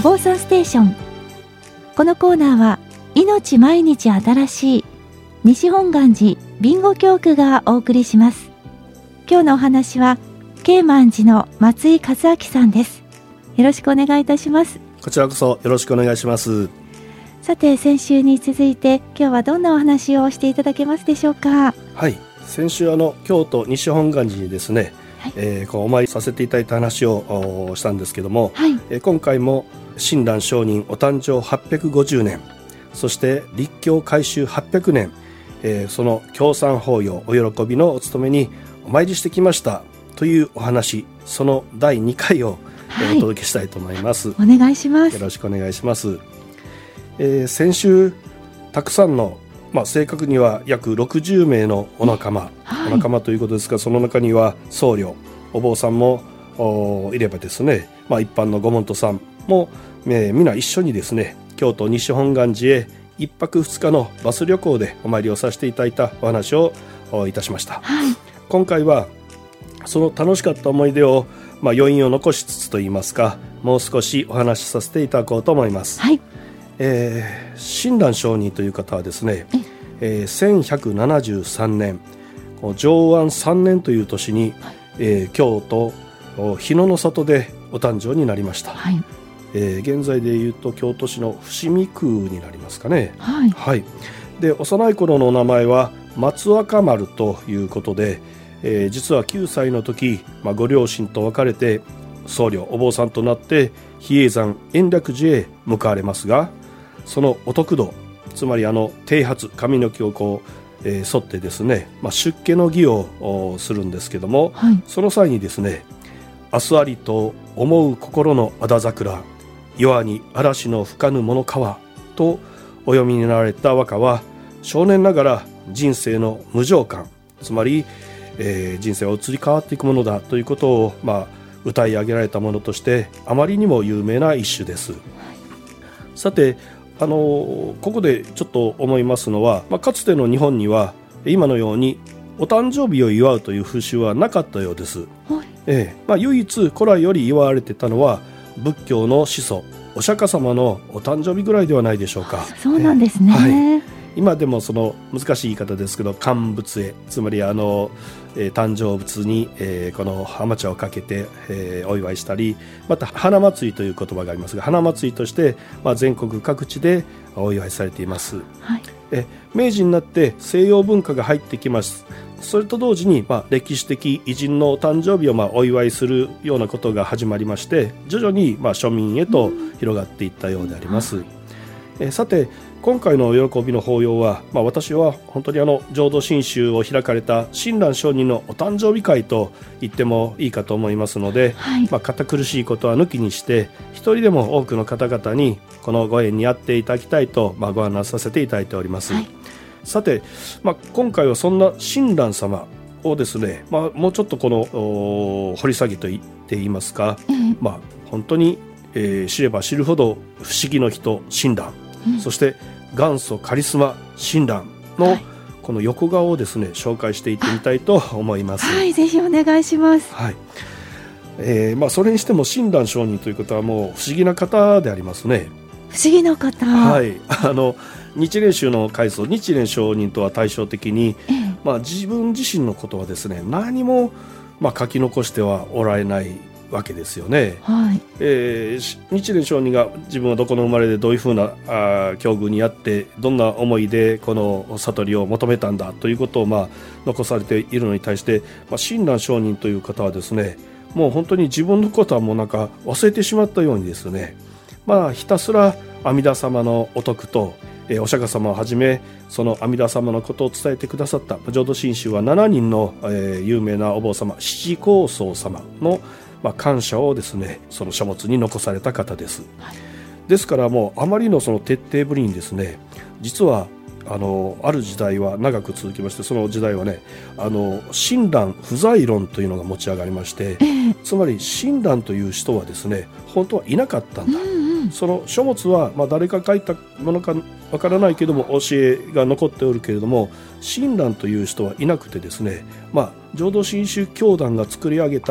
坊さんステーション。このコーナーは命毎日新しい西本願寺ビンゴ教区がお送りします。今日のお話は慶満寺の松井和明さんです。よろしくお願いいたします。 こちらこそよろしくお願いします。 さて、先週に続いて今日はどんなお話をしていただけますでしょうか。 はい、先週京都西本願寺にですね、お参りさせていただいた話をしたんですけども、今回も親鸞上人お誕生850年、そして立教改修800年、その協賛法要お喜びのお務めにお参りしてきましたというお話、その第2回をお届けしたいと思います。 お願いします。 よろしくお願いします。先週たくさんの、正確には約60名のお仲間、お仲間ということですが、その中には僧侶お坊さんもいればですね、一般のご門徒さんも、皆一緒にですね、京都西本願寺へ1泊2日のバス旅行でお参りをさせていただいたお話をいたしました。今回はその楽しかった思い出を、余韻を残しつつといいますか、もう少しお話しさせていただこうと思います。親鸞上人という方はですね、1173年承安3年という年に、京都日野の里でお誕生になりました。現在でいうと京都市の伏見区になりますかね。で、幼い頃のお名前は松若丸ということで、実は9歳の時、ご両親と別れて僧侶お坊さんとなって比叡山延暦寺へ向かわれますが、そのお得度、つまり剃髪、髪の毛を剃ってですね、出家の儀をするんですけども、その際にですね、明日ありと思う心のあだ桜、弱に嵐の吹かぬものかわとお読みになられた和歌は、少年ながら人生の無常感、つまり、人生は移り変わっていくものだということを、歌い上げられたものとしてあまりにも有名な一首です。さて、ここでちょっと思いますのは、かつての日本には今のようにお誕生日を祝うという風習はなかったようです。唯一古来より祝われてたのは仏教の始祖お釈迦様のお誕生日ぐらいではないでしょうか。 そうなんですね。 今でもその難しい言い方ですけど、乾物会、つまり誕生物に、この浜茶をかけて、お祝いしたり、また花祭りという言葉がありますが、花祭りとして、全国各地でお祝いされています。明治になって西洋文化が入ってきます。それと同時に、歴史的偉人のお誕生日をお祝いするようなことが始まりまして、徐々に庶民へと広がっていったようであります。さて、今回の喜びの法要は、私は本当に浄土真宗を開かれた親鸞上人のお誕生日会と言ってもいいかと思いますので、堅苦しいことは抜きにして一人でも多くの方々にこのご縁にあっていただきたいと、ご案内させていただいております。さて、今回はそんな親鸞様をですね、もうちょっとこの掘り下げと言っていますか、本当に、知れば知るほど不思議の人親鸞、そして元祖カリスマ親鸞のこの横顔をですね、紹介していってみたいと思います。 ぜひお願いします。 それにしても親鸞上人ということはもう不思議な方でありますね。 不思議な方。 日蓮宗の開祖日蓮上人とは対照的に、自分自身のことはですね、何も書き残してはおられないわけですよね。日蓮上人が自分はどこの生まれでどういうふうな境遇にあってどんな思いでこの悟りを求めたんだということを残されているのに対して、親鸞上人という方はですね、もう本当に自分のことはもう忘れてしまったようにですね、ひたすら阿弥陀様のお徳とお釈迦様をはじめその阿弥陀様のことを伝えてくださった浄土真宗は7人の有名なお坊様七高僧様の感謝をですね、その書物に残された方です。ですからもうあまりのその徹底ぶりにですね、実はある時代は長く続きまして、その時代はね、親鸞不在論というのが持ち上がりまして、つまり親鸞という人はですね、本当はいなかったんだ、その書物は誰が書いたものかわからないけども教えが残っておるけれども、親鸞という人はいなくてですね、浄土真宗教団が作り上げた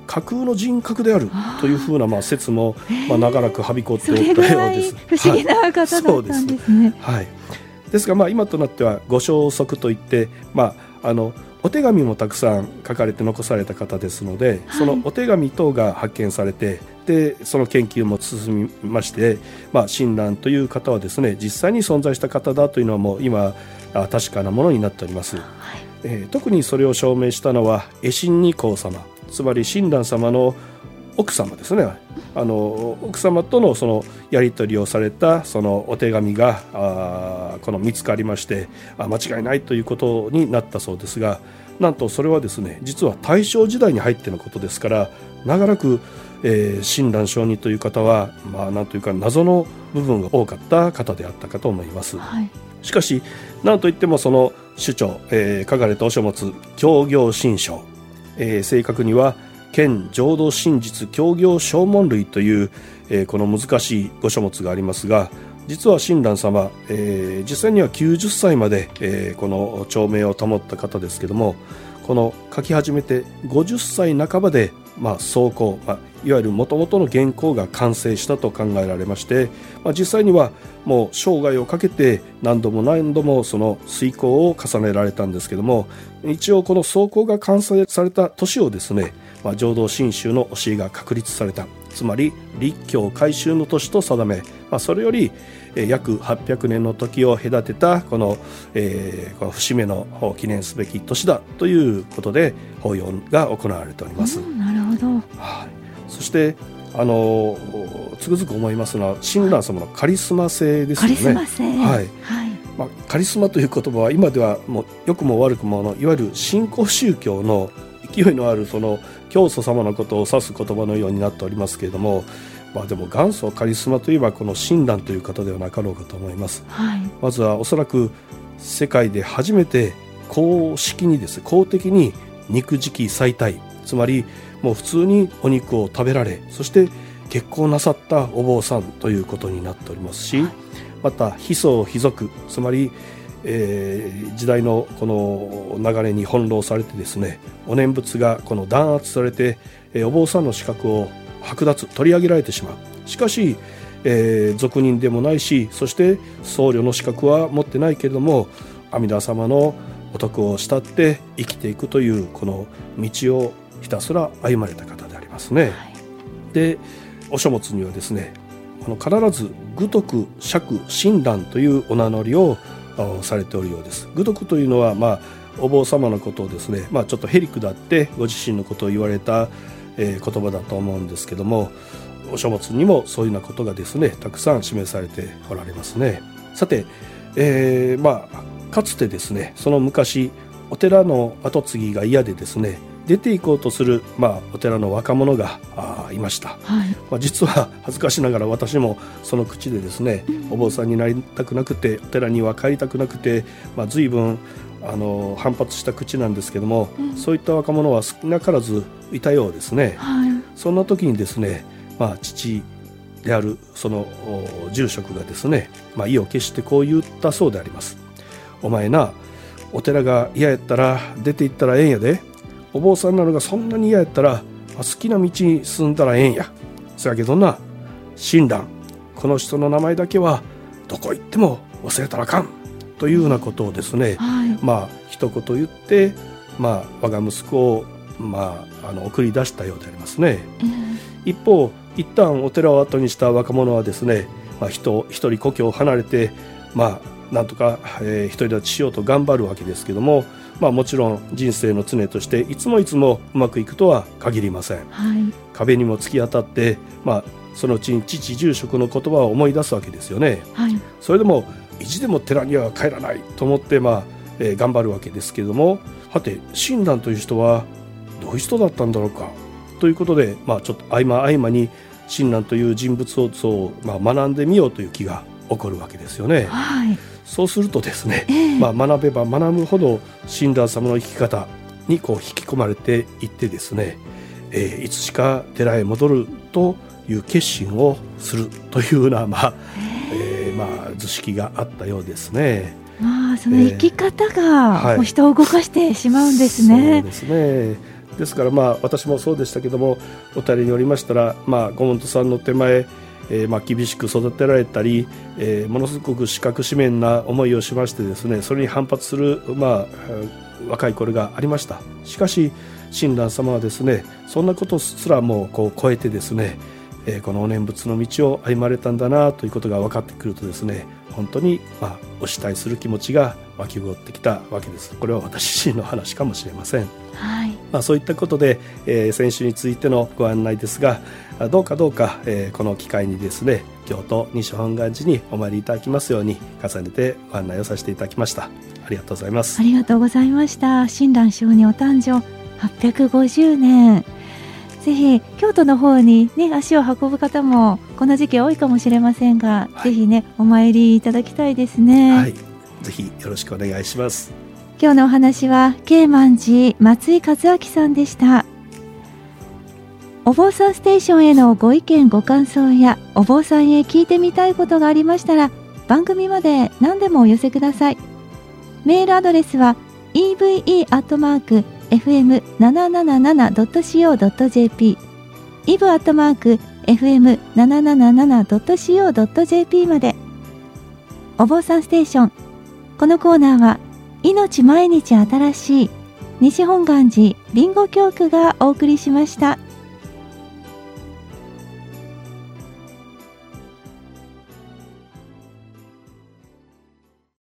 架空の人格であるというふうな説も長らくはびこっておったようです。 不思議な方だったんですね。 はい、ですが今となってはご消息といって、お手紙もたくさん書かれて残された方ですので、そのお手紙等が発見されて、でその研究も進みまして、親鸞という方はですね、実際に存在した方だというのはもう今確かなものになっております。特にそれを証明したのは恵親二皇様、つまり親鸞様の奥様ですね。奥様とのそのやり取りをされたそのお手紙が見つかりまして、間違いないということになったそうですが、なんとそれはですね、実は大正時代に入ってのことですから、長らく親鸞上人という方はなんというか謎の部分が多かった方であったかと思います。しかしなんといってもその主張、書かれたお書物教行真書、正確には兼浄土真実教行証文類という、この難しいご書物がありますが、実は親鸞様、実際には90歳まで、この長命を保った方ですけども、この書き始めて50歳半ばで草稿、いわゆる元々の原稿が完成したと考えられまして、実際にはもう生涯をかけて何度も何度もその推敲を重ねられたんですけども、一応この草稿が完成された年をですね、浄土真宗の教えが確立された、つまり立教改宗の年と定め、それより約800年の時を隔てたこの節目の記念すべき年だということで法要が行われております。 なるほど。 そしてつくづく思いますのは親鸞様のカリスマ性ですよね。カリスマ性、カリスマという言葉は今ではもう良くも悪くもいわゆる新興宗教の勢いのあるその教祖様のことを指す言葉のようになっておりますけれども、でも元祖カリスマといえばこの親鸞という方ではなかろうかと思います。まずはおそらく世界で初めて公式にですね、公的に肉食祭体、つまりもう普通にお肉を食べられ、そして結婚なさったお坊さんということになっておりますし、また非僧非俗、つまり時代のこの流れに翻弄されてですね、お念仏がこの弾圧されて、お坊さんの資格を剥奪取り上げられてしまう。しかし、俗人でもないし、そして僧侶の資格は持ってないけれども阿弥陀様のお徳を慕って生きていくというこの道をひたすら歩まれた方でありますね。で、お書物にはですね、必ず愚徳釈親鸞というお名乗りをされておるようです。愚徳というのは、お坊様のことをですね、ちょっとへりくだってご自身のことを言われた、言葉だと思うんですけども、お書物にもそういうようなことがですね、たくさん示されておられますね。さて、かつてですね、その昔お寺の跡継ぎが嫌でですね、出て行こうとする、お寺の若者がいました。実は恥ずかしながら私もその口でですね、お坊さんになりたくなくて、お寺には帰りたくなくて、随分反発した口なんですけども、そういった若者は少なからずいたようですね。そんな時にですね、父であるその住職がですね、意を決してこう言ったそうであります。お前な、お寺が嫌やったら出て行ったらええんやで。お坊さんなのがそんなに嫌やったら好きな道に進んだらええんや。そやけどな、親鸞、この人の名前だけはどこ行っても忘れたらあかんというようなことをですね、一言言って、我が息子を、送り出したようでありますね。一方、一旦お寺を後にした若者はですね、一人故郷を離れて、なんとか、独り立ちしようと頑張るわけですけども、もちろん人生の常としていつもうまくいくとは限りません。壁にも突き当たって、そのうちに父住職の言葉を思い出すわけですよね。それでも意地でも寺には帰らないと思って、頑張るわけですけれども、はて親鸞という人はどういう人だったんだろうかということで、ちょっと合間に親鸞という人物を学んでみようという気が起こるわけですよね。そうするとですね、学べば学ぶほど親鸞様の生き方に引き込まれていってですね、いつしか寺へ戻るという決心をするというような、図式があったようですね。その生き方が人を動かしてしまうんですね。 そうですね。 ですから私もそうでしたけども、お便りによりましたら、ご門徒さんの手前、厳しく育てられたり、ものすごく四角四面な思いをしましてですね、それに反発する、若い頃がありました。しかし親鸞様はですね、そんなことすらも超えてですね、このお念仏の道を歩まれたんだなということが分かってくるとですね、本当にお慕いする気持ちが湧き起こってきたわけです。これは私自身の話かもしれません。 はい。 そういったことで、先週についてのご案内ですが、どうか、この機会にですね、京都西本願寺にお参りいただきますように重ねてご案内をさせていただきました。ありがとうございます。 ありがとうございました。親鸞聖人お誕生850年、ぜひ京都の方にね、足を運ぶ方もこの時期多いかもしれませんが、ぜひね、お参りいただきたいですね。 はい、ぜひよろしくお願いします。 今日のお話は慶満寺松井和明さんでした。お坊さんステーションへのご意見ご感想やお坊さんへ聞いてみたいことがありましたら、番組まで何でもお寄せください。メールアドレスは eve@fm777.co.jp eve@fm777.co.jp まで。お坊さんステーション、このコーナーは命毎日新しい西本願寺備後教区がお送りしました。